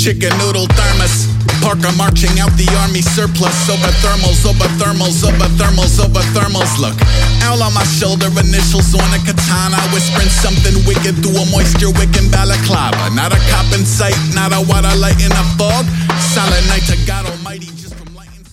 chicken noodle thermos. Parker marching out the army surplus. Over thermals, over thermals, over thermals, over thermals. Look, owl on my shoulder, initials on a katana, whispering something wicked through a moisture-wicking balaclava. Not a cop in sight, not a water light in a fog. Silent night to God Almighty.